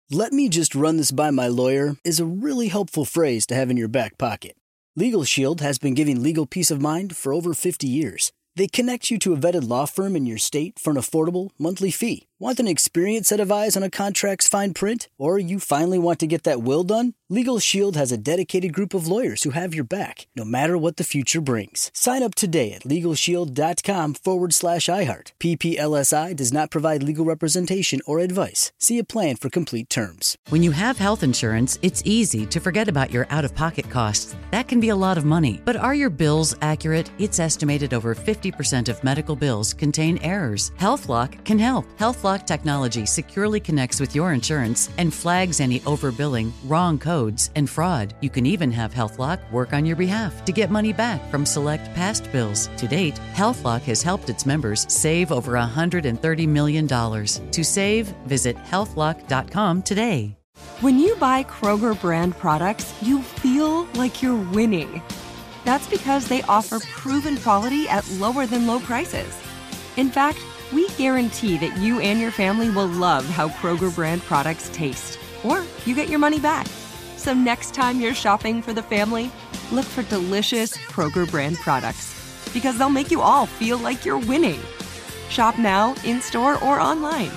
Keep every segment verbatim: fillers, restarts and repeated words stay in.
"Let me just run this by my lawyer" is a really helpful phrase to have in your back pocket. Legal Shield has been giving legal peace of mind for over fifty years. They connect you to a vetted law firm in your state for an affordable monthly fee. Want an experienced set of eyes on a contract's fine print? Or you finally want to get that will done? Legal Shield has a dedicated group of lawyers who have your back, no matter what the future brings. Sign up today at LegalShield.com forward slash iHeart. P P L S I does not provide legal representation or advice. See a plan for complete terms. When you have health insurance, it's easy to forget about your out-of-pocket costs. That can be a lot of money. But are your bills accurate? It's estimated over fifty percent of medical bills contain errors. HealthLock can help. HealthLock technology securely connects with your insurance and flags any overbilling, wrong codes, and fraud. You can even have HealthLock work on your behalf to get money back from select past bills. To date, HealthLock has helped its members save over one hundred thirty million dollars. To save, visit health lock dot com today. When you buy Kroger brand products, you feel like you're winning. That's because they offer proven quality at lower than low prices. In fact, we guarantee that you and your family will love how Kroger brand products taste, or you get your money back. So next time you're shopping for the family, look for delicious Kroger brand products, because they'll make you all feel like you're winning. Shop now, in-store, or online.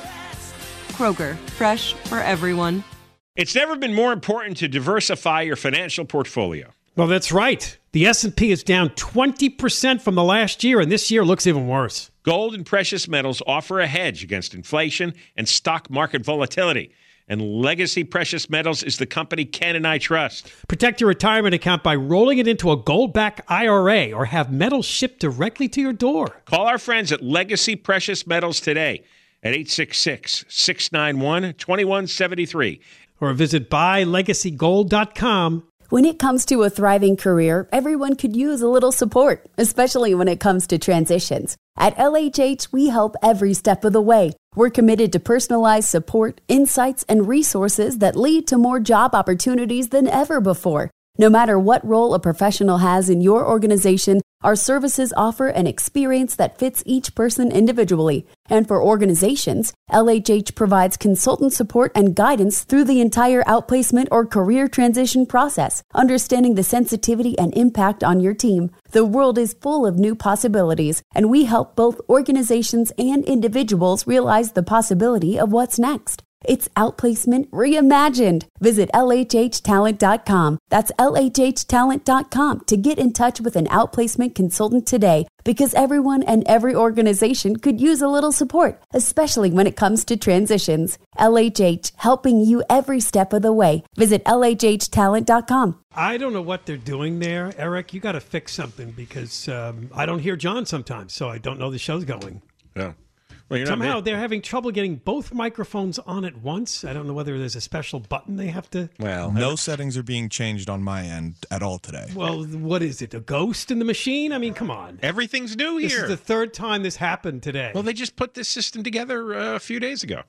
Kroger, fresh for everyone. It's never been more important to diversify your financial portfolio. Well, that's right. The S and P is down twenty percent from the last year, and this year looks even worse. Gold and precious metals offer a hedge against inflation and stock market volatility. And Legacy Precious Metals is the company Ken and I trust. Protect your retirement account by rolling it into a gold-backed I R A or have metals shipped directly to your door. Call our friends at Legacy Precious Metals today at eight six six, six nine one, two one seven three. Or visit buy legacy gold dot com. When it comes to a thriving career, everyone could use a little support, especially when it comes to transitions. At L H H, we help every step of the way. We're committed to personalized support, insights, and resources that lead to more job opportunities than ever before. No matter what role a professional has in your organization, our services offer an experience that fits each person individually. And for organizations, L H H provides consultant support and guidance through the entire outplacement or career transition process, understanding the sensitivity and impact on your team. The world is full of new possibilities, and we help both organizations and individuals realize the possibility of what's next. It's outplacement reimagined. Visit L H H talent dot com. That's L H H talent dot com to get in touch with an outplacement consultant today, because everyone and every organization could use a little support, especially when it comes to transitions. L H H, helping you every step of the way. Visit L H H talent dot com. I don't know what they're doing there, Eric. You got to fix something, because um, I don't hear John sometimes, so I don't know the show's going. Yeah. Well, you're Somehow not they're having trouble getting both microphones on at once. I don't know whether there's a special button they have to... Well, no settings are being changed on my end at all today. Well, what is it, a ghost in the machine? I mean, come on. Everything's new here. This is the third time this happened today. Well, they just put this system together uh, a few days ago.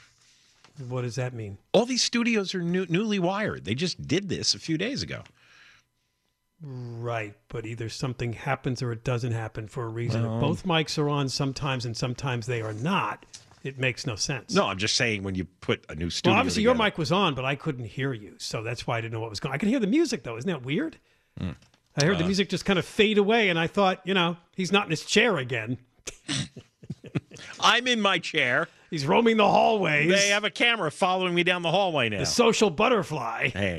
What does that mean? All these studios are new, newly wired. They just did this a few days ago. Right, but either something happens or it doesn't happen for a reason. Well, if both mics are on sometimes and sometimes they are not, it makes no sense. No, I'm just saying when you put a new studio Well, obviously together. your mic was on, but I couldn't hear you, so that's why I didn't know what was going on. I could hear the music, though. Isn't that weird? Mm. I heard uh, the music just kind of fade away, and I thought, you know, he's not in his chair again. I'm in my chair. He's roaming the hallways. They have a camera following me down the hallway now. The social butterfly. Hey.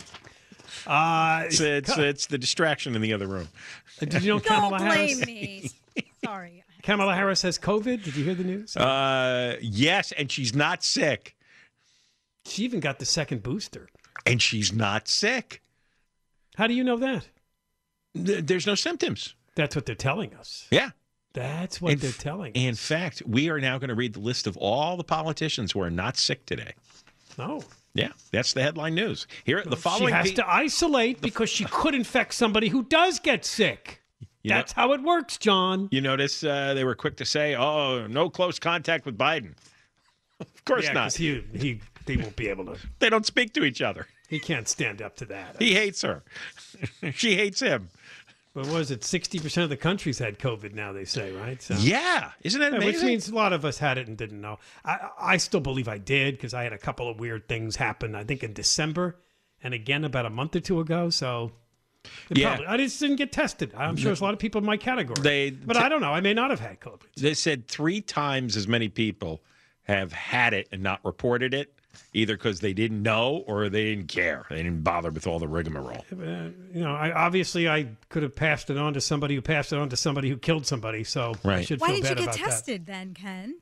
Uh, it's, it's, it's the distraction in the other room. Did you know Don't Kamala blame Harris? me. Sorry. Kamala Harris has COVID. Did you hear the news? Uh, yes, and she's not sick. She even got the second booster. And she's not sick. How do you know that? Th- There's no symptoms. That's what they're telling us. Yeah. That's what in, they're telling In us. fact, we are now going to read the list of all the politicians who are not sick today. Oh. Yeah, that's the headline news. Here, the following. She has pe- to isolate because she could infect somebody who does get sick. You That's know, how it works, John. You notice uh, they were quick to say, "Oh, no close contact with Biden." Of course yeah, not. He, he, they won't be able to. They don't speak to each other. He can't stand up to that. He hates her. She hates him. What was it? sixty percent of the country's had COVID now, they say, right? So, Yeah. Isn't that yeah, amazing? which means a lot of us had it and didn't know. I, I still believe I did because I had a couple of weird things happen, I think, in December and again about a month or two ago. So, it Yeah. probably, I just didn't get tested. I'm sure there's a lot of people in my category. They- but I don't know. I may not have had COVID. They said three times as many people have had it and not reported it, either because they didn't know or they didn't care. They didn't bother with all the rigmarole. Uh, you know, I obviously I could have passed it on to somebody who passed it on to somebody who killed somebody. So I Right. should Why feel did you bad get about tested then, Ken?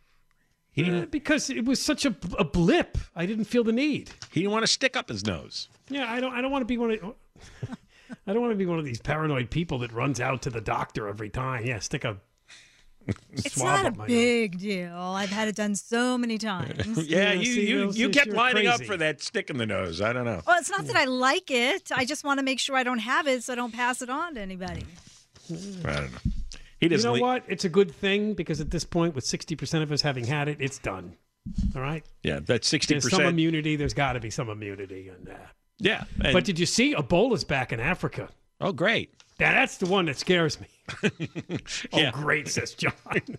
He that. didn't, Uh, because it was such a, a blip. I didn't feel the need. he didn't want to stick up his nose. Yeah, I don't. I don't want to be one of. I don't want to be one of these paranoid people that runs out to the doctor every time. Yeah, stick a. It's swab not a up my nose. big deal. I've had it done so many times. Yeah, Yeah, you see, you, those- you kept you're lining up crazy. for that stick in the nose. I don't know. Well, it's not that I like it. I just want to make sure I don't have it so I don't pass it on to anybody. I don't know. He You doesn't. know le- what? It's a good thing because at this point, with sixty percent of us having had it, it's done. All right. Yeah, that sixty There's some percent. immunity. There's got to be some immunity in that. Yeah. and- But did you see Ebola's back in Africa? oh, great. Now, that's the one that scares me. Oh, Yeah. great, says John.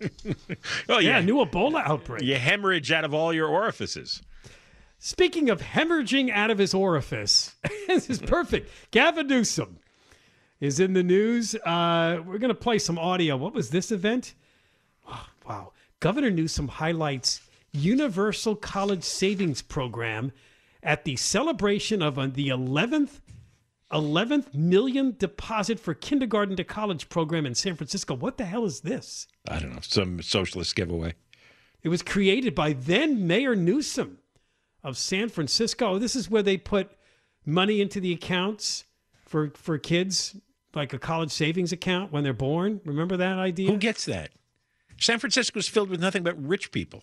Oh, yeah, yeah. new Ebola outbreak. You hemorrhage out of all your orifices. Speaking of hemorrhaging out of his orifice, this is perfect. Gavin Newsom is in the news. Uh, we're going to play some audio. What was this event? Oh, wow. Governor Newsom highlights Universal College Savings Program at the celebration of uh, the eleventh eleventh million deposit for kindergarten to college program in San Francisco. What the hell is this? I don't know. Some socialist giveaway. It was created by then Mayor Newsom of San Francisco. This is where they put money into the accounts for for kids, like a college savings account when they're born. Remember that idea? Who gets that? San Francisco is filled with nothing but rich people.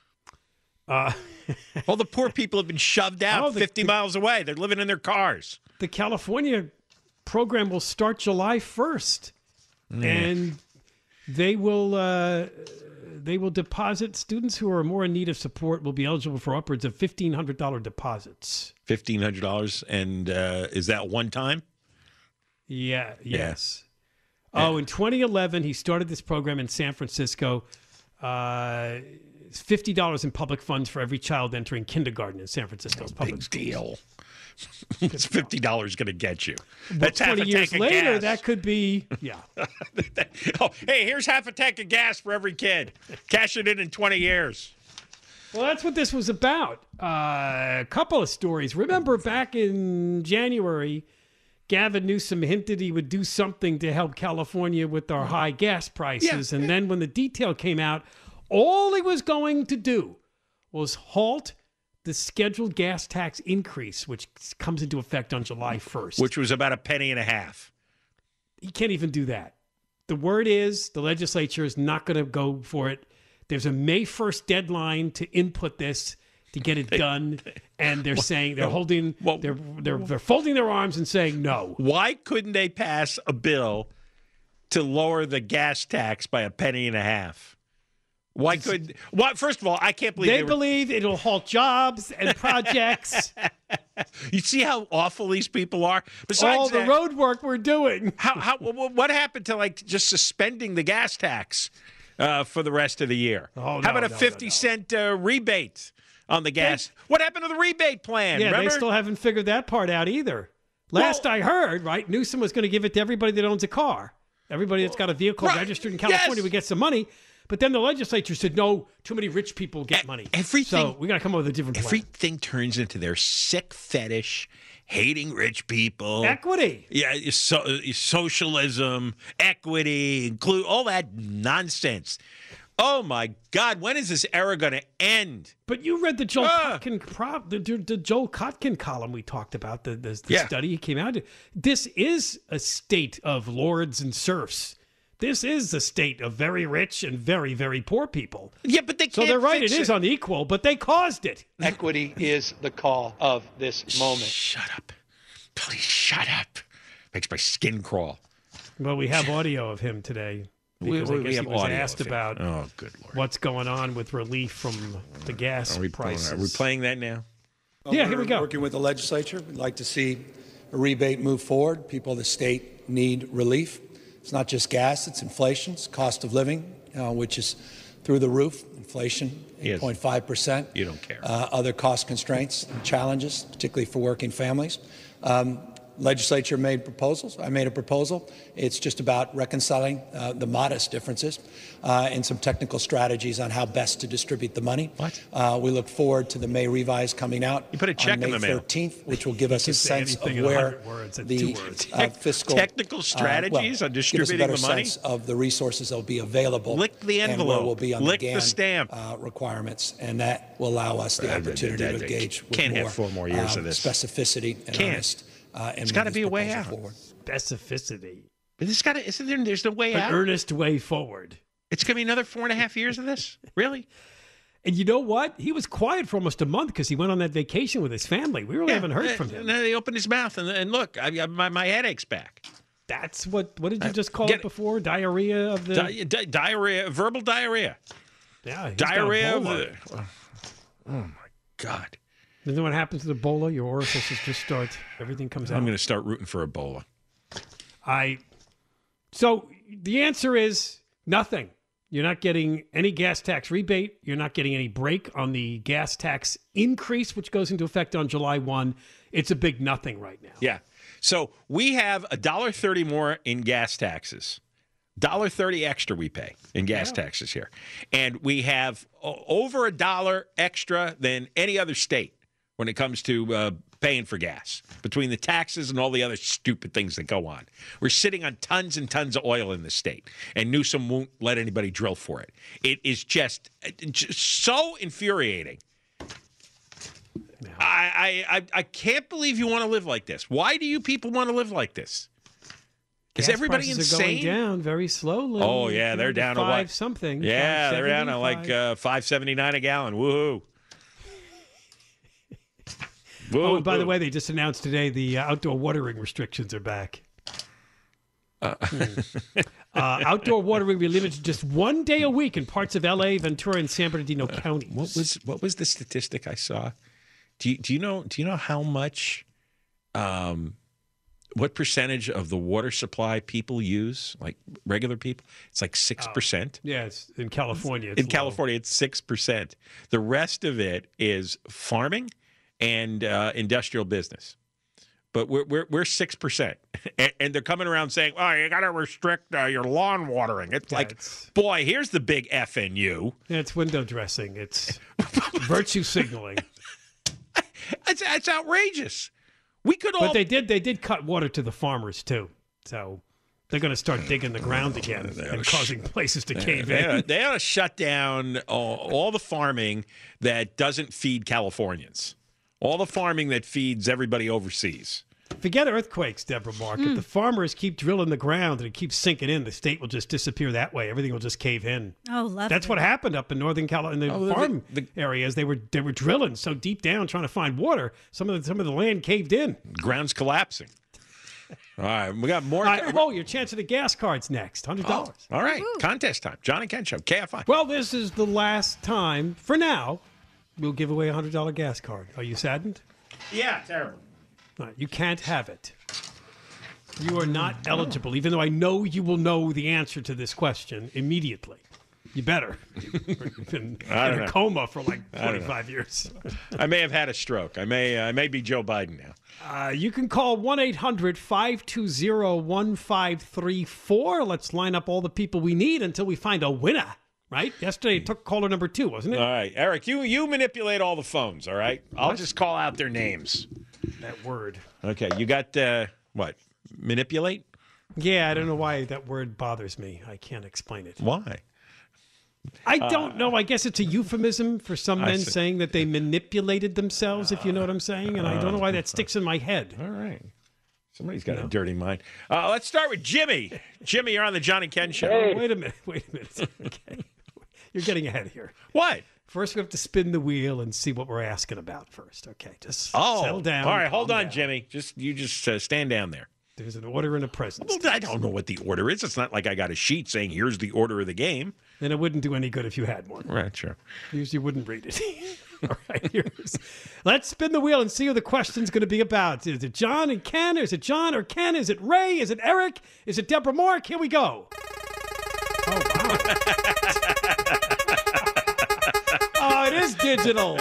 Uh, All the poor people have been shoved out Oh, the- fifty miles away. They're living in their cars. the California program will start July first, and they will uh, they will deposit students who are more in need of support will be eligible for upwards of fifteen hundred dollar deposits. fifteen hundred dollars. And uh, is that one time? Yeah. Yes. Oh, in twenty eleven, he started this program in San Francisco. Uh, it's fifty dollars in public funds for every child entering kindergarten in San Francisco's public Big schools. deal. What's fifty dollars going to get you? That's half twenty a years tank of later, gas. that could be, yeah. Oh, hey, here's half a tank of gas for every kid. Cash it in in twenty years. Well, that's what this was about. Uh, a couple of stories. Remember back in January, Gavin Newsom hinted he would do something to help California with our high gas prices. Yeah. And then when the detail came out, all he was going to do was halt the scheduled gas tax increase, which comes into effect on July first. Which was about a penny and a half. He can't even do that. The word is the legislature is not going to go for it. There's a May first deadline to input this to get it done, and they're saying they're holding, well, they're they're they're folding their arms and saying no. Why couldn't they pass a bill to lower the gas tax by a penny and a half? Why could? What? First of all, I can't believe They, they were- believe it'll halt jobs and projects, You see how awful these people are. Besides all the that, road work we're doing. how, how what happened to like just suspending the gas tax uh, for the rest of the year? Oh, how no, about a no, no, fifty no. cent uh, rebate on the gas? what happened to the rebate plan? Yeah, Remember? they still haven't figured that part out either. Last Well- I heard, right, Newsom was going to give it to everybody that owns a car. Everybody that's got a vehicle Right, registered in California yes. would get some money. But then the legislature said, no, too many rich people get E- money. everything- So we got to come up with a different plan. Everything turns into their sick fetish, hating rich people. Equity. Yeah, so, socialism, equity, include all that nonsense. Oh my God, when is this era going to end? But you read the Joel Ah. Kotkin prop, the, the Joel Kotkin column we talked about, the, the, the Yeah. study came out. This is a state of lords and serfs. This is the state of very rich and very, very poor people. Yeah, but they can't. So they're right, fix it is unequal, but they caused it. Equity is the call of this moment. Shut up, please shut up. Makes my skin crawl. Well, we have audio of him today because I guess he was audio asked of it. about Oh, good Lord. what's going on with relief from the gas Are we, prices. are we playing that now? Yeah, here we go. Working with the legislature, we'd like to see a rebate move forward. People of the state need relief. It's not just gas, it's inflation, it's cost of living, uh, which is through the roof. Inflation, eight point five percent. You don't care. Uh, other cost constraints and challenges, particularly for working families. Um, Legislature made proposals. I made a proposal. It's just about reconciling uh, the modest differences uh, and some technical strategies on how best to distribute the money. What? Uh, we look forward to the May revise coming out You put a check on May in the mail. thirteenth, which will give us a can say sense of anything in where one hundred words, that's the two words. uh, fiscal Technical uh, strategies well, on give us a distributing better the money? sense of the resources that will be available. Lick the And envelope. where we'll be on Lick the the GAN stamp. uh, requirements, and that will allow us the Uh, opportunity uh, uh, to engage with can't have more, four more years um, of this. specificity and Can't. earnest. Uh, and It's move gotta this be a way proposal out. forward. Specificity. But this got to, isn't there, there's no way An out. earnest way forward. It's going to be another four and a half years of this? Really? And you know what? He was quiet for almost a month because he went on that vacation with his family. We really Yeah, haven't heard uh, from him. And then he opened his mouth, and, and look, I, I, my, my headache's back. That's what, what did you just call Get- it before? Diarrhea of the... Di- di- diarrhea, verbal diarrhea. yeah, he's got Diarrhea of Ebola. the. Oh, my God. And then what happens to Ebola? Your orifices just start, everything comes out. I'm going to start rooting for Ebola. I. So the answer is nothing. You're not getting any gas tax rebate. You're not getting any break on the gas tax increase, which goes into effect on July first. It's a big nothing right now. Yeah. So we have a dollar thirty more in gas taxes. Dollar thirty extra we pay in gas Yeah. taxes here, and we have o- over a dollar extra than any other state when it comes to uh, paying for gas, between the taxes and all the other stupid things that go on. We're sitting on tons and tons of oil in the state, and Newsom won't let anybody drill for it. It is just, just so infuriating. I, I, I, I can't believe you want to live like this. Why do you people want to live like this? Is Gas everybody prices insane? are going down very slowly. Oh, yeah, they're down to what? five something. Yeah, they're down to like five uh, five seventy-nine a gallon. Woohoo. Oh, and by the Woo-hoo. way, they just announced today the uh, outdoor watering restrictions are back. Uh, uh, outdoor watering will be limited to just one day a week in parts of L A, Ventura, and San Bernardino counties. What was what was the statistic I saw? Do you, do you know do you know how much, um, what percentage of the water supply people use, like regular people? It's like six percent. Yeah, it's in California. It's In low. California, it's six percent. The rest of it is farming and uh, industrial business. But we're we're we're six percent, and, and they're coming around saying, "Oh, you got to restrict uh, your lawn watering." It's Yeah, like, it's- boy, here's the big F in you. Yeah, it's window dressing. It's virtue signaling. It's, it's outrageous. We could all. But they did they did cut water to the farmers too. So they're going to start digging the ground again and causing places to cave they, in. ought, they ought to shut down all, all the farming that doesn't feed Californians. All the farming that feeds everybody overseas. Forget earthquakes, Deborah Mark. If the farmers keep drilling the ground and it keeps sinking in, the state will just disappear that way. Everything will just cave in. Oh, love That's what happened up in Northern California, in the Oh, the- farm the- areas. They were they were drilling so deep down trying to find water. Some of the, some of the land caved in. Ground's collapsing. All right, we got more. All right, oh, your chance at the gas cards next, hundred Oh, dollars. all right, contest time. John and Ken Show, K F I. Well, this is the last time for now. We'll give away a hundred dollar gas card. Are you saddened? Yeah, terrible. All right, you can't have it. You are not eligible, even though I know you will know the answer to this question immediately. You better. You've been I in don't a know. coma for like I don't know. twenty-five years. I may have had a stroke. I may uh, I may be Joe Biden now. Uh, you can call one eight hundred five two zero one five three four. Let's line up all the people we need until we find a winner, right? Yesterday it took caller number two, wasn't it? All right, Eric, you you manipulate all the phones. All right, I'll What? just call out their names. That word. Okay, you got uh, what? Manipulate? Yeah, I don't know why that word bothers me. I can't explain it. Why? I don't know. I guess it's a euphemism for some I men see. saying that they manipulated themselves, if you know what I'm saying. And I don't know why that sticks in my head. All right. Somebody's got a dirty mind. Uh, let's start with Jimmy. Jimmy, you're on the John and Ken Show. Oh, wait a minute. Wait a minute. Okay. You're getting ahead here. What? First, we have to spin the wheel and see what we're asking about first. Okay, just Oh, settle down. all right, hold calm on, down. Jimmy. Just you just uh, stand down there. There's an order and a presence. Well, I don't know what the order is. It's not like I got a sheet saying here's the order of the game. Then it wouldn't do any good if you had one. Right, sure. Usually wouldn't read it. All right, here's, let's spin the wheel and see who the question's going to be about. Is it John and Ken? Is it John or Ken? Is it Ray? Is it Eric? Is it Deborah Mark? Here we go. Oh, wow. Oh, it is digital.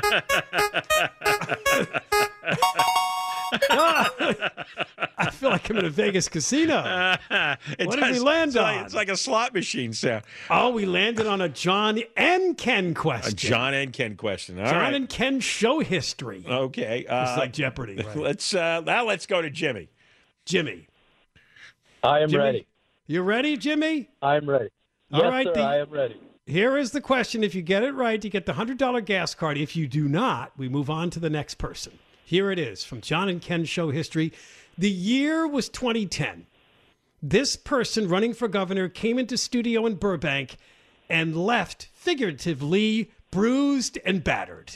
I feel like I'm in a Vegas casino. Uh, what does, did we land it's on? Like, it's like a slot machine sound. Oh, we landed on a John and Ken question. A John and Ken question. All John right. and Ken show history. Okay. Uh, It's like Jeopardy. Right? Let's uh, now let's go to Jimmy. Jimmy. I am Jimmy, ready. You ready, Jimmy? I am ready. All yes, right, sir, the- I am ready. Here is the question. If you get it right, you get the one hundred dollars gas card. If you do not, we move on to the next person. Here it is from John and Ken show history. The year was twenty ten. This person running for governor came into studio in Burbank and left, figuratively, bruised and battered.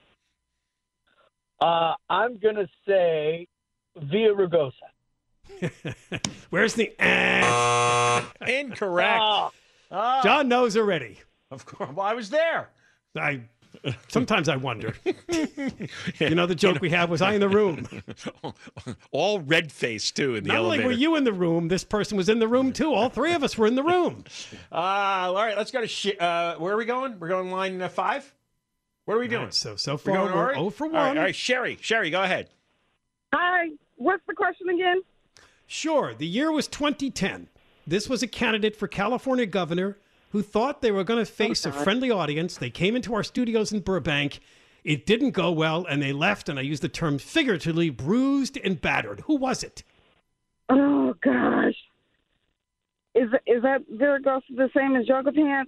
Uh, I'm going to say Villa Rugosa. Where's the... Eh? Incorrect. Oh. Oh. John knows already. Of course. Well, I was there. I sometimes I wonder. You know, the joke we had was I in the room. All red faced too in the Not elevator. only were you in the room, this person was in the room too. All three of us were in the room. Uh, all right, let's go to sh- uh, where are we going? We're going line uh, five. What are we doing? Right, so so We're far going we're all right? zero for one. All right, all right, Sherry, Sherry, go ahead. Hi. What's the question again? Sure. The year was twenty ten. This was a candidate for California governor who thought they were going to face Okay. a friendly audience. They came into our studios in Burbank. It didn't go well, and they left, and I use the term figuratively, bruised and battered. Who was it? Oh gosh. Is is that Viragosa the same as Yoga Pants?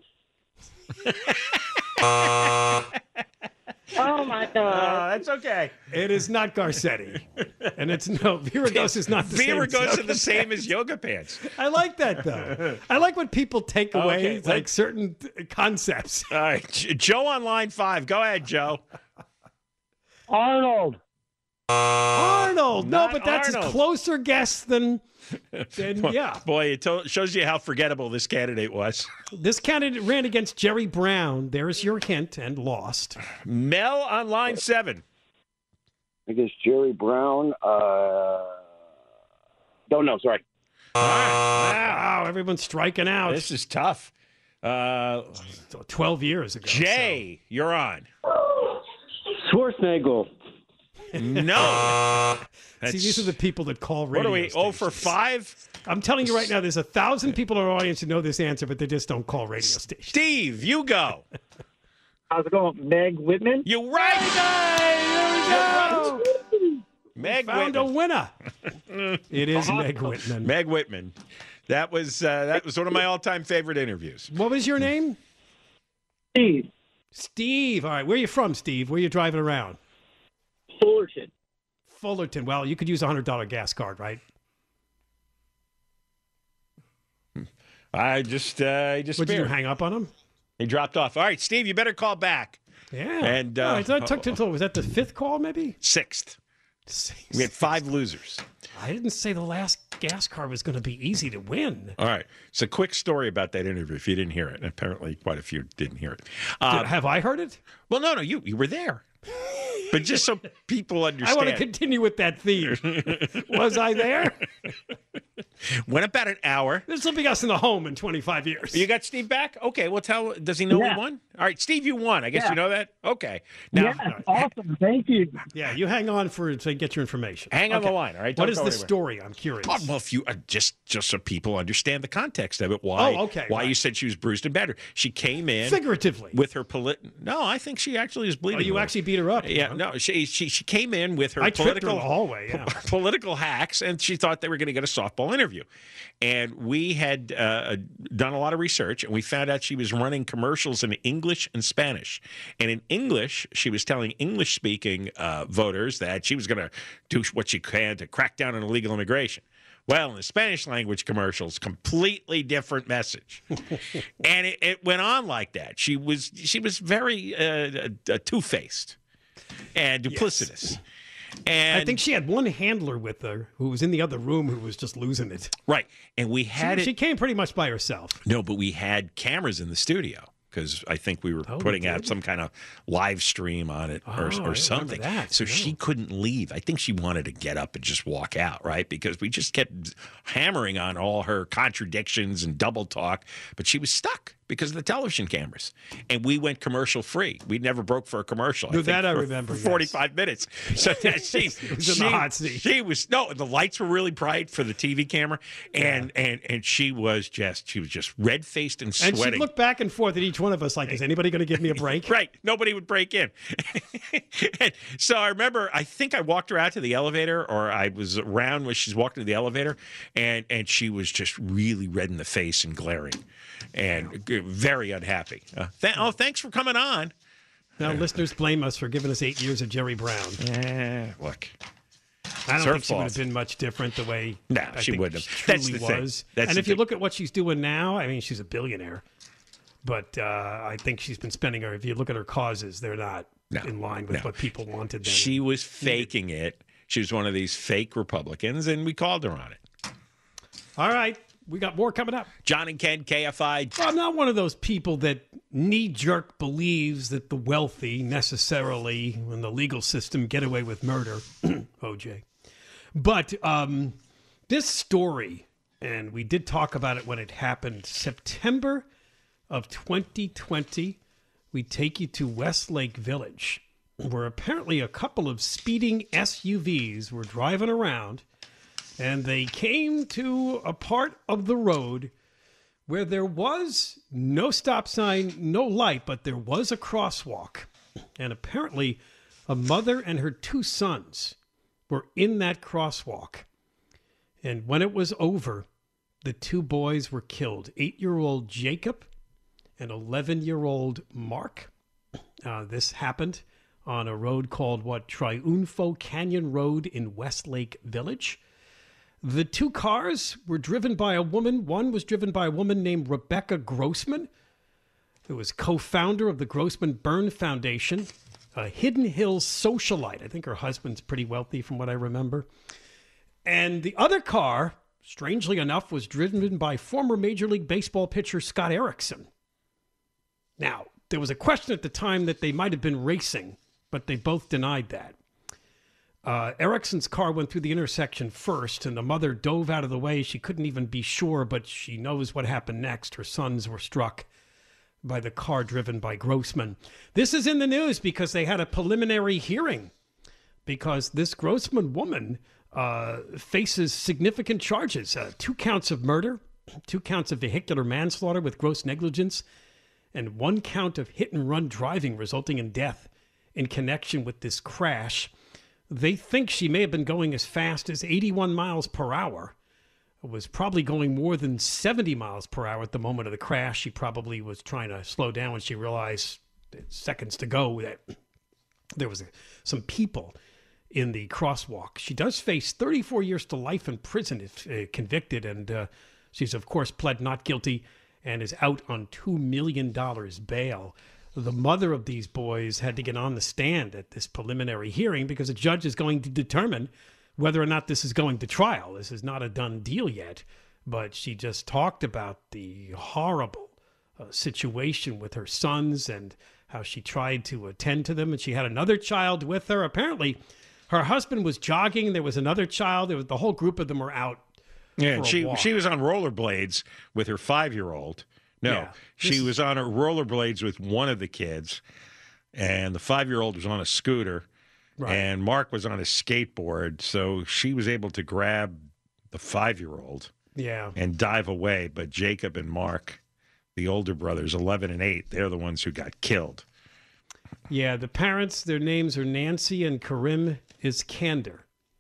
Oh my Uh, God. that's okay. It is not Garcetti. And it's no, Viragosa is not the same. as Viragosa Yoga the same Pants. as yoga pants. I like that, though. I like when people take away Okay, like let's- certain concepts. All right, J- Joe on line five. Go ahead, Joe. Arnold. Arnold. No, Not but that's a Arnold. closer guess than, than yeah. Boy, it to- shows you how forgettable this candidate was. This candidate ran against Jerry Brown. There's your hint, and lost. Mel on line seven. I guess Jerry Brown. Uh, don't know. Sorry. Wow, everyone's striking out. This is tough. Uh, twelve years ago. Jay, you're on. Schwarzenegger. No. See, these are the people that call radio What are we, oh for stations. five? I'm telling you right now, there's a thousand people in our audience who know this answer, but they just don't call radio stations. Steve, you go. How's it going? Meg Whitman? You right. There we go. Meg Found Whitman. a winner. It is Meg Whitman. Meg Whitman. That was uh, that was one of my all-time favorite interviews. What was your name? Steve. Steve. All right, where are you from, Steve? Where are you driving around? Fullerton. Fullerton. Well, you could use a one hundred dollars gas card, right? I just uh, he just What, did you hang up on him? He dropped off. All right, Steve, you better call back. Yeah. And, uh, All right, so that took until, was that the fifth call, maybe? Sixth. We had five losers. I didn't say the last gas card was going to be easy to win. All right. It's a quick story about that interview if you didn't hear it. And apparently quite a few didn't hear it. Uh, Did- have I heard it? Well, no, no, you you were there. But just so people I understand. want to continue with that theme. Was I there? Went about an hour. This will be us in the home in twenty-five years. You got Steve back? Okay, well, tell. Does he know Yeah. we won? All right, Steve, you won. I guess Yeah. you know that? Okay. Now, Yeah, awesome. Thank you. Yeah, you hang on for to get your information. Hang on Okay. the line, all right? What Don't is go the anywhere. story? I'm curious. Oh, well, if you uh, just just so people understand the context of it, why? Oh, okay, Why right. you said she was bruised and battered? She came in Figuratively. with her polit. No, I think she actually is bleeding. Oh, you a little. actually beat her up? Yeah, no, she she she came in with her I tripped her political in the hallway, yeah. political hacks, and she thought they were going to get a softball interview. And we had uh, done a lot of research, and we found out she was running commercials in English and Spanish. And in English, she was telling English-speaking uh, voters that she was going to do what she can to crack down on illegal immigration. Well, in the Spanish language commercials, completely different message, and it, it went on like that. She was she was very uh, uh, two-faced and duplicitous. And I think she had one handler with her who was in the other room who was just losing it. Right. And we had she, it. she came pretty much by herself. No, but we had cameras in the studio because I think we were Oh, we putting out did? some kind of live stream on it Oh, or, I or remember something. that. So No. she couldn't leave. I think she wanted to get up and just walk out, right? Because we just kept hammering on all her contradictions and double talk, but she was stuck because of the television cameras. And we went commercial free. We never broke for a commercial. No, think, that I for- remember, For yes. forty-five minutes. So that she, It was she, in the hot seat. she was, no, the lights were really bright for the T V camera. And, and, and she was just, she was just red-faced and And sweating. she'd look back and forth at each one of us like, is anybody going to give me a break? Right. Nobody would break in. And so I remember, I think I walked her out to the elevator, or I was around when she's walking to the elevator, and, and she was just really red in the face and glaring and g- very unhappy. Uh, th- oh, thanks for coming on. Now, listeners blame us for giving us eight years of Jerry Brown. Eh, look. I don't It's her think she would have fault. been much different the way No, I she think wouldn't she have. That's truly the thing. was. That's and the if you thing. look at what she's doing now, I mean, she's a billionaire. But uh, I think she's been spending her, if you look at her causes, they're not No, in line with no. what people wanted then. She was faking it. She was one of these fake Republicans, and we called her on it. All right. We got more coming up. John and Ken, K F I. Well, I'm not one of those people that knee-jerk believes that the wealthy necessarily, in the legal system, get away with murder. O J. But um, this story, and we did talk about it when it happened, September of twenty twenty, we take you to Westlake Village, where apparently a couple of speeding S U Vs were driving around, and they came to a part of the road where there was no stop sign, no light, but there was a crosswalk. And apparently a mother and her two sons were in that crosswalk. And when it was over, the two boys were killed. Eight-year-old Jacob and eleven-year-old Mark. Uh, this happened on a road called, what, Triunfo Canyon Road in Westlake Village. The two cars were driven by a woman. One was driven by a woman named Rebecca Grossman, who was co-founder of the Grossman Burn Foundation, a Hidden Hills socialite. I think her husband's pretty wealthy from what I remember. And the other car, strangely enough, was driven by former Major League Baseball pitcher Scott Erickson. Now, there was a question at the time that they might have been racing, but they both denied that. Uh, Erickson's car went through the intersection first, and the mother dove out of the way. She couldn't even be sure, but she knows what happened next. Her sons were struck by the car driven by Grossman. This is in the news because they had a preliminary hearing, because this Grossman woman uh, faces significant charges. Uh, two counts of murder, two counts of vehicular manslaughter with gross negligence, and one count of hit-and-run driving resulting in death in connection with this crash. They think she may have been going as fast as eighty-one miles per hour. It was probably going more than seventy miles per hour at the moment of the crash. She probably was trying to slow down when she realized seconds to go that there was a, some people in the crosswalk. She does face thirty-four years to life in prison if uh, convicted, and uh, she's, of course, pled not guilty and is out on two million dollars bail. The mother of these boys had to get on the stand at this preliminary hearing because a judge is going to determine whether or not this is going to trial. This is not a done deal yet, but she just talked about the horrible uh, situation with her sons and how she tried to attend to them, and she had another child with her. Apparently, her husband was jogging. There was another child. There was, the whole group of them were out. Yeah, for a she walk. she was on rollerblades with her five-year-old. No, Yeah, she this is- was on her rollerblades with one of the kids, and the five-year-old was on a scooter, Right. and Mark was on a skateboard. So she was able to grab the five-year-old Yeah. and dive away. But Jacob and Mark, the older brothers, eleven and eight, they're the ones who got killed. Yeah, the parents, their names are Nancy and Karim Iskander.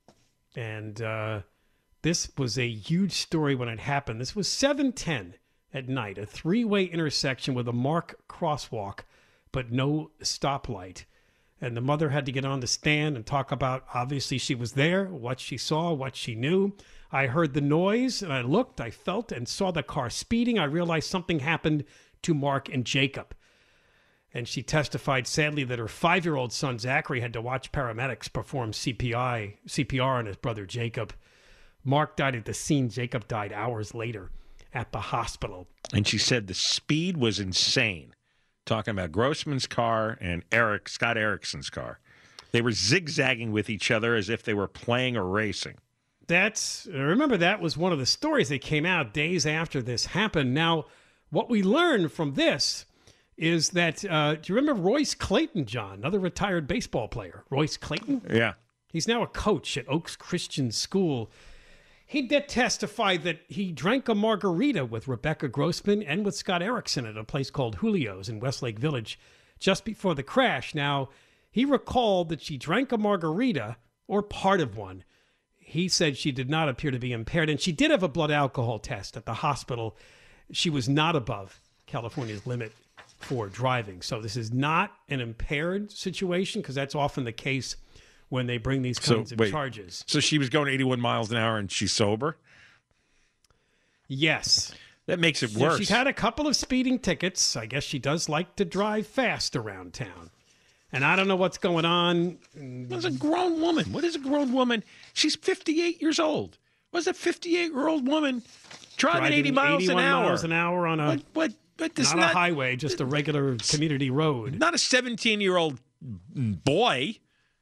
And uh, this was a huge story when it happened. This was seven ten at night, a three-way intersection with a marked crosswalk, but no stoplight. And the mother had to get on the stand and talk about, obviously, she was there, what she saw, what she knew. I heard the noise, and I looked, I felt, and saw the car speeding. I realized something happened to Mark and Jacob. And she testified, sadly, that her five-year-old son, Zachary, had to watch paramedics perform C P I, C P R on his brother, Jacob. Mark died at the scene. Jacob died hours later at the hospital. And she said the speed was insane. talking about Grossman's car and Eric Scott Erickson's car. They were zigzagging with each other as if they were playing or racing. That's remember that was one of the stories that came out days after this happened. Now, what we learned from this is that uh, do you remember Royce Clayton, John, another retired baseball player? Royce Clayton? Yeah. He's now a coach at Oaks Christian School. He did testify that he drank a margarita with Rebecca Grossman and with Scott Erickson at a place called Julio's in Westlake Village just before the crash. Now, he recalled that she drank a margarita, or part of one. He said she did not appear to be impaired, and she did have a blood alcohol test at the hospital. She was not above California's limit for driving. So this is not an impaired situation, because that's often the case when they bring these kinds so, of wait, charges. So she was going eighty-one miles an hour and she's sober? Yes. That makes it So worse. she's had a couple of speeding tickets. I guess she does like to drive fast around town. And I don't know what's going on. What's a grown woman? What is a grown woman? She's fifty-eight years old. What's a fifty-eight-year-old woman driving, Driving eighty miles an hour? miles an hour on a what? What? But this not, not a highway, just a regular community road. Not a seventeen-year-old boy.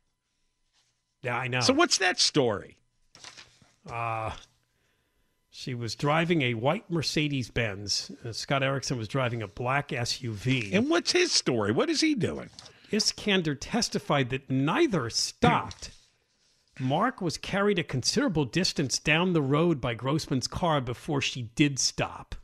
Yeah, I know. So what's that story? Uh, she was driving a white Mercedes-Benz. Uh, Scott Erickson was driving a black S U V. And what's his story? What is he doing? Iskander testified that neither stopped. Mark was carried a considerable distance down the road by Grossman's car before she did stop.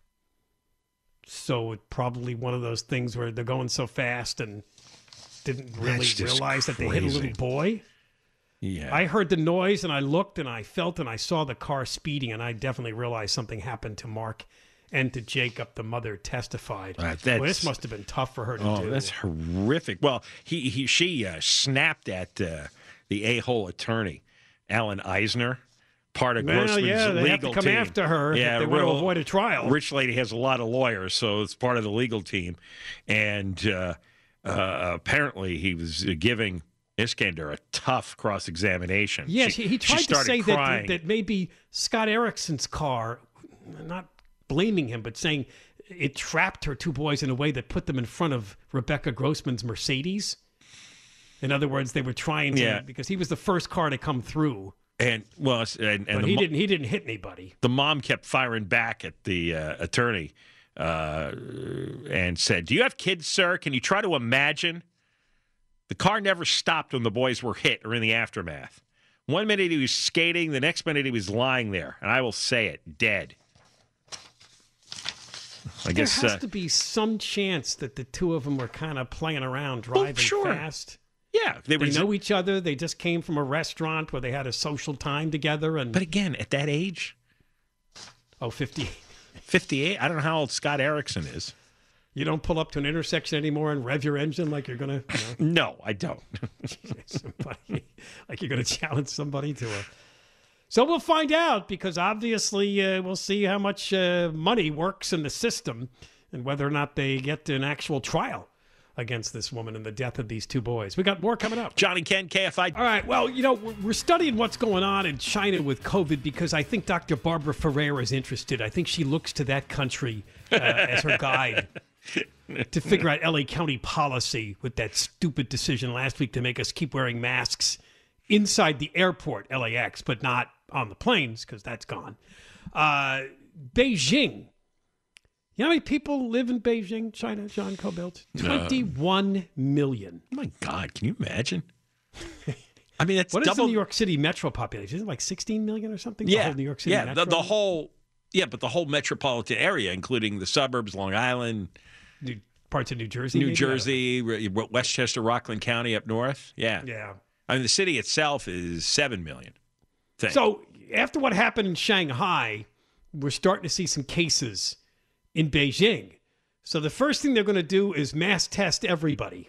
So it probably one of those things where they're going so fast and didn't really That's just realize that they hit a crazy. little boy. Yeah. I heard the noise and I looked and I felt and I saw the car speeding, and I definitely realized something happened to Mark and to Jacob. The mother testified. Uh, Well, that's- this must have been tough for her to Oh, do. that's horrific. Well, he, he she uh, snapped at uh, the a-hole attorney, Alan Eisner, part of Well, Grossman's yeah, they legal have to come team. after her if they want to real- avoid a trial. Rich lady has a lot of lawyers, so it's part of the legal team. And uh, uh, apparently he was giving Iskander a tough cross-examination. Yes, She- he, he tried she to started say that, crying. that maybe Scott Erickson's car, not blaming him, but saying it trapped her two boys in a way that put them in front of Rebecca Grossman's Mercedes. In other words, they were trying to, Yeah. because he was the first car to come through. And well, and, and But the he mo- didn't. He didn't hit anybody. the mom kept firing back at the uh, attorney uh, and said, "Do you have kids, sir? Can you try to imagine? The car never stopped when the boys were hit or in the aftermath. One minute he was skating, the next minute he was lying there, and I will say it, dead." I guess there has uh, to be some chance that the two of them were kind of playing around, driving sure. fast. yeah, They they were. know each other. They just came from a restaurant where they had a social time together. And But again, at that age, oh, fifty. fifty-eight. I don't know how old Scott Erickson is. You don't pull up to an intersection anymore and rev your engine like you're gonna. You know, No, I don't. somebody, like you're gonna challenge somebody to a. So we'll find out, because obviously uh, we'll see how much uh, money works in the system and whether or not they get an actual trial against this woman and the death of these two boys. We got more coming up. Johnny Ken, K F I. All right. Well, you know, we're we're studying what's going on in China with COVID because I think Doctor Barbara Ferrer is interested. I think she looks to that country uh, as her guide to figure out L A County policy with that stupid decision last week to make us keep wearing masks inside the airport, L A X, but not on the planes, because that's gone. Uh, Beijing. You know how many people live in Beijing, China, John Cobelt? twenty-one million. Oh, my God. Can you imagine? I mean, that's What is double. the New York City metro population? Isn't it like sixteen million or something? yeah, The whole New York City yeah, metro? the, the whole, yeah, but the whole metropolitan area, including the suburbs, Long Island, New, parts of New Jersey. New maybe? Jersey, Re- Westchester, Rockland County up north. Yeah, Yeah. I mean, the city itself is seven million. Thing. So after what happened in Shanghai, we're starting to see some cases in Beijing. So the first thing they're going to do is mass test everybody.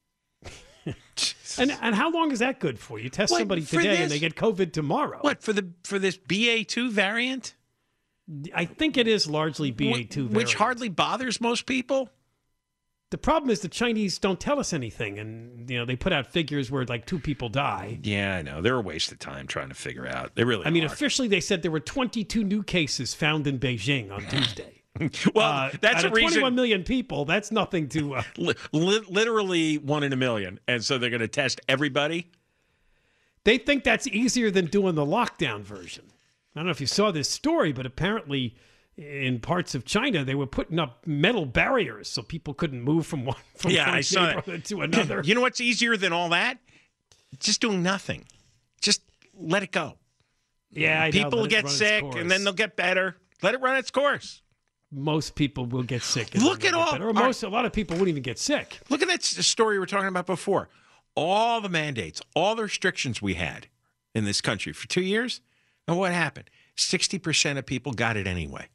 and and how long is that good for? You test What, somebody for today this? and they get COVID tomorrow. What for the for this B A two variant? I think it is largely B A two Wh- which variant. hardly bothers most people. The problem is the Chinese don't tell us anything, and you know they put out figures where like two people die. Yeah, I know. They're a waste of time trying to figure out. They really I mean, are. officially they said there were twenty-two new cases found in Beijing on Tuesday. Well, Uh, that's out a of reason. twenty-one million people, that's nothing to. Uh, Li- li- literally one in a million. And so they're going to test everybody. they think that's easier than doing the lockdown version. I don't know if you saw this story, but apparently in parts of China, they were putting up metal barriers so people couldn't move from one from Yeah, one I saw neighborhood that. to another. You know what's easier than all that? Just doing nothing. Just let it go. Yeah, I know, People let it get run its sick course. and then they'll get better. Let it run its course. Most people will get sick. and Look then at they'll get all- better. Or most, a lot of people wouldn't even get sick. Look at that s- story we were talking about before. All the mandates, all the restrictions we had in this country for two years. And what happened? sixty percent of people got it anyway.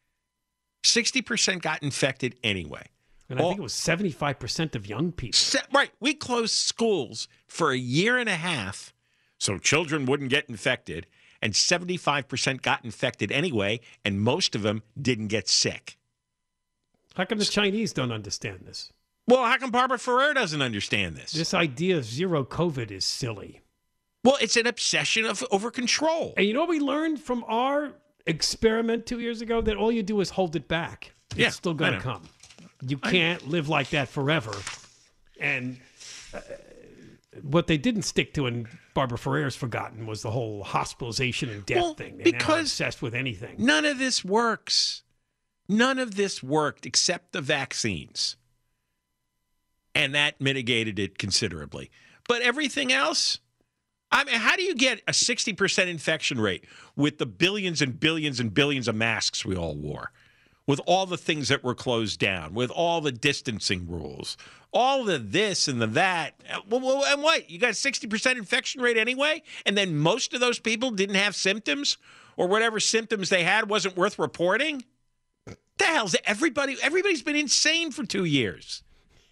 sixty percent got infected anyway. And I All- think it was seventy-five percent of young people. Se- Right. We closed schools for a year and a half so children wouldn't get infected, and seventy-five percent got infected anyway, and most of them didn't get sick. How come the Chinese don't understand this? Well, how come Barbara Ferrer doesn't understand this? This idea of zero COVID is silly. Well, it's an obsession of over control. And you know what we learned from our experiment two years ago? That all you do is hold it back. It's Yeah, still I going to know. come. You can't live like that forever. And uh, what they didn't stick to, and Barbara Ferrer's forgotten, was the whole hospitalization and death Well, thing. They're now because obsessed with anything. None of this works. None of this worked except the vaccines. And that mitigated it considerably. But everything else, I mean, how do you get a sixty percent infection rate with the billions and billions and billions of masks we all wore, with all the things that were closed down, with all the distancing rules, all the this and the that? Well, well, and what? You got a sixty percent infection rate anyway? And then most of those people didn't have symptoms, or whatever symptoms they had wasn't worth reporting? The hell's everybody? Everybody's been insane for two years.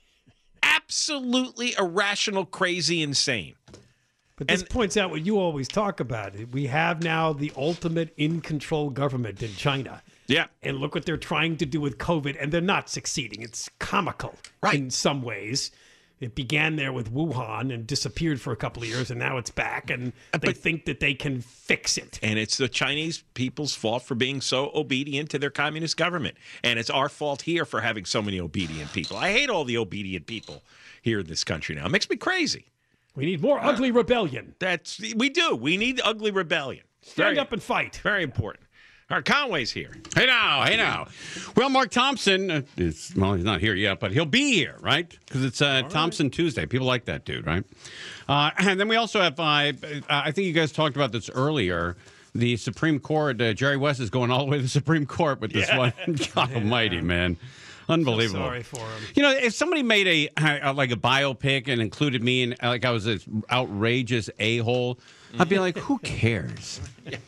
Absolutely irrational, crazy, insane. But this points out what you always talk about. We have now the ultimate in-control government in China. Yeah. And look what they're trying to do with COVID, and they're not succeeding. It's comical in some ways. It began there with Wuhan and disappeared for a couple of years, and now it's back, and they think that they can fix it. And it's the Chinese people's fault for being so obedient to their communist government. And it's our fault here for having so many obedient people. I hate all the obedient people here in this country now. It makes me crazy. We need more ugly rebellion. That's we do. We need ugly rebellion. Stand Very- up and fight. Very important. All right, Conway's here. Hey now, hey now. Well, Mark Thompson uh, is, well, he's not here yet, but he'll be here, right? Because it's uh, Thompson Tuesday. People like that dude, right? Uh, and then we also have, uh, I think you guys talked about this earlier, the Supreme Court. Uh, Jerry West is going all the way to the Supreme Court with this Yeah. one. God almighty, man. Unbelievable. Sorry for him. You know, if somebody made a, uh like a biopic and included me and like I was this outrageous a-hole, I'd be like, who cares?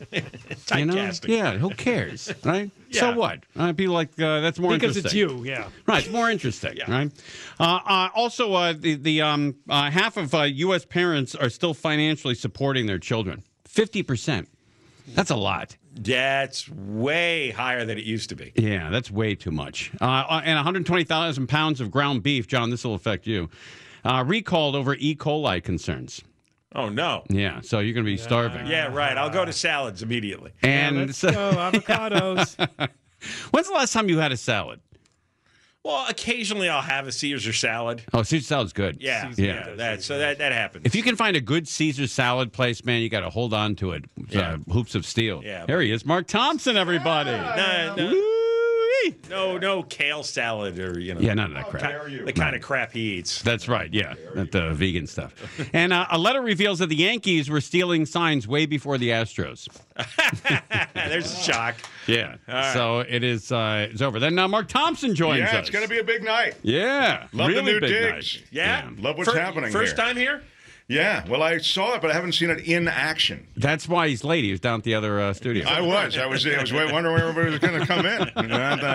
You know? Typecasting. Yeah, who cares, right? So Yeah. what? I'd be like, uh, that's more Because interesting. it's you, yeah. Right, it's more interesting, right? Uh, uh, also, uh, the, the um, uh, half of uh, U S parents are still financially supporting their children. fifty percent. That's a lot. That's way higher than it used to be. Yeah, that's way too much. Uh, uh, and one hundred twenty thousand pounds of ground beef, John, this will affect you, uh, recalled over E. coli concerns. Oh, no. Yeah, so you're going to be starving. Yeah, right. I'll go to salads immediately. And Let's so- go, avocados. When's the last time you had a salad? Well, occasionally I'll have a Caesar salad. Oh, Caesar salad's good. Yeah, yeah. yeah. That, so that, that happens. If you can find a good Caesar salad place, man, you got to hold on to it. Yeah. Uh, hoops of steel. Yeah, There he is, Mark Thompson, everybody. No, no, no, no kale salad or, you know. Yeah, none of that crap. ki- The kind of crap he eats. That's right, yeah, that the vegan stuff. And uh, a letter reveals that the Yankees were stealing signs way before the Astros. There's a shock. Yeah, All right. so it is. Uh, it's over. Then now Mark Thompson joins Yeah, us. it's going to be a big night. Yeah, Love really the new big digs. night. Yeah? Love what's Fir- happening First here. time here? Yeah, well, I saw it, but I haven't seen it in action. That's why he's late. He was down at the other uh, studio. I was. I was. I was wondering where everybody was going to come in.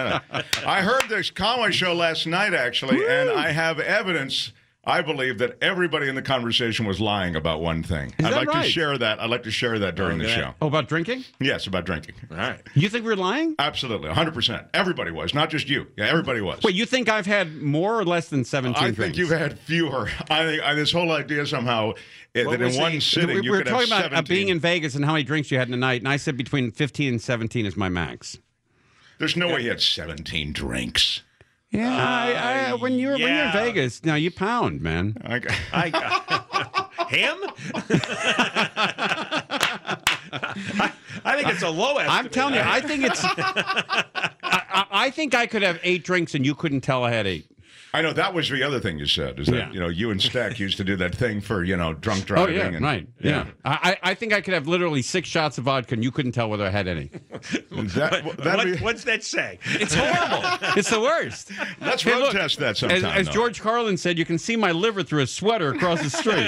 I heard this Conway show last night, actually, and I have evidence. I believe that everybody in the conversation was lying about one thing. Is I'd that like right? to share that. I'd like to share that during the Okay. show. Oh, about drinking? Yes, about drinking. All right. You think we're lying? Absolutely, one hundred percent. Everybody was, not just you. Yeah, everybody was. Wait, you think I've had more or less than seventeen I drinks? think you've had fewer. I think I, this whole idea somehow uh, What that in was one the- sitting we, you we were could have talking about uh, seventeen. being in Vegas and how many drinks you had in a night, and I said between fifteen and seventeen is my max. There's no way he had seventeen drinks. Yeah, I, I, when you're when you're in yeah. Vegas, now you pound, man. I, I, him? I, I think it's a low estimate. I'm telling you, I think it's. I, I, I think I could have eight drinks and you couldn't tell I had eight. I know that was the other thing you said is that Yeah. you know you and Stack used to do that thing for you know drunk Oh driving. yeah, and, right. Yeah, I, I think I could have literally six shots of vodka and you couldn't tell whether I had any. That, what, that'd be- what's that say? It's horrible. It's the worst. Let's Hey, road look, test that As, sometime. as though. George Carlin said, you can see my liver through a sweater across the street.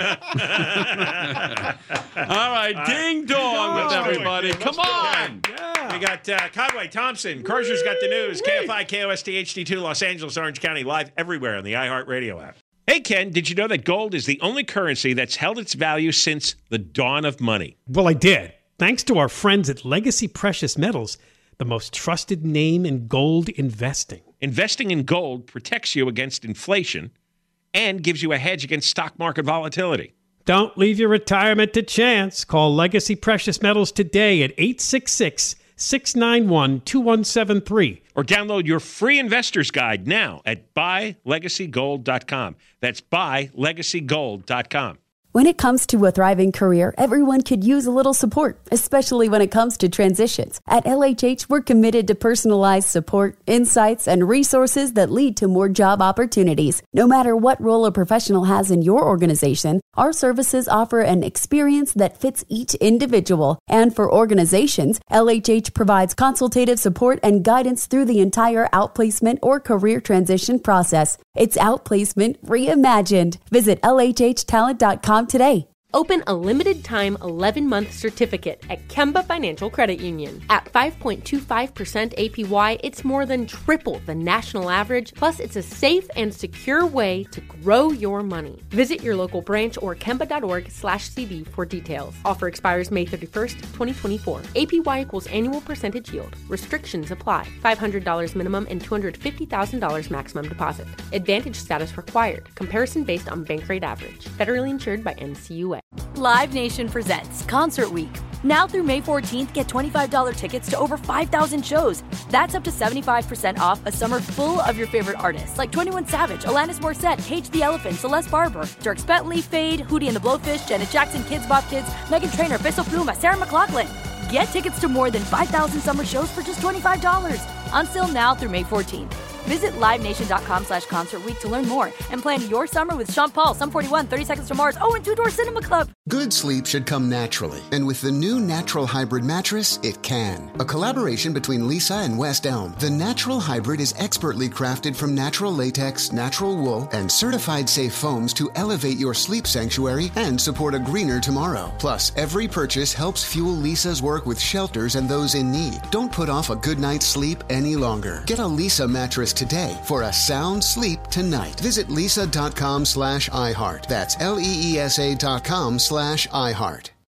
All right, ding dong with Let's do it. everybody. Let's Come do it. on. We got uh, Conway Thompson. Crozier's got the news. K F I, K O S T, H D two, Los Angeles, Orange County, live everywhere on the iHeartRadio app. Hey, Ken, did you know that gold is the only currency that's held its value since the dawn of money? Well, I did. Thanks to our friends at Legacy Precious Metals, the most trusted name in gold investing. Investing in gold protects you against inflation and gives you a hedge against stock market volatility. Don't leave your retirement to chance. Call Legacy Precious Metals today at eight six six, six nine one, two one seven three. Or download your free investor's guide now at buy legacy gold dot com. That's buy legacy gold dot com. When it comes to a thriving career, everyone could use a little support, especially when it comes to transitions. At L H H, we're committed to personalized support, insights, and resources that lead to more job opportunities. No matter what role a professional has in your organization, our services offer an experience that fits each individual. And for organizations, L H H provides consultative support and guidance through the entire outplacement or career transition process. It's outplacement reimagined. Visit L H H talent dot com today. Open a limited-time eleven-month certificate at Kemba Financial Credit Union. At five point two five percent A P Y, it's more than triple the national average, plus it's a safe and secure way to grow your money. Visit your local branch or kemba.org slash CD for details. Offer expires May thirty-first, twenty twenty-four. A P Y equals annual percentage yield. Restrictions apply. five hundred dollars minimum and two hundred fifty thousand dollars maximum deposit. Advantage status required. Comparison based on bank rate average. Federally insured by N C U A. Live Nation presents Concert Week. Now through May fourteenth, get twenty-five dollars tickets to over five thousand shows. That's up to seventy-five percent off a summer full of your favorite artists like twenty-one Savage, Alanis Morissette, Cage the Elephant, Celeste Barber, Dierks Bentley, Fade, Hootie and the Blowfish, Janet Jackson, Kids Bop Kids, Meghan Trainor, Peso Pluma, Sarah McLachlan. Get tickets to more than five thousand summer shows for just twenty-five dollars. Until now through May fourteenth. Visit livenation.com slash concert week to learn more and plan your summer with Sean Paul, Sum forty-one, thirty Seconds to Mars, oh, and Two Door Cinema Club. Good sleep should come naturally, and with the new Natural Hybrid mattress, it can. A collaboration between Lisa and West Elm, the Natural Hybrid is expertly crafted from natural latex, natural wool, and certified safe foams to elevate your sleep sanctuary and support a greener tomorrow. Plus, every purchase helps fuel Lisa's work with shelters and those in need. Don't put off a good night's sleep any longer. Get a Lisa mattress today for a sound sleep tonight. Visit lisa.com slash iHeart. That's L E E S A dot com slash iHeart.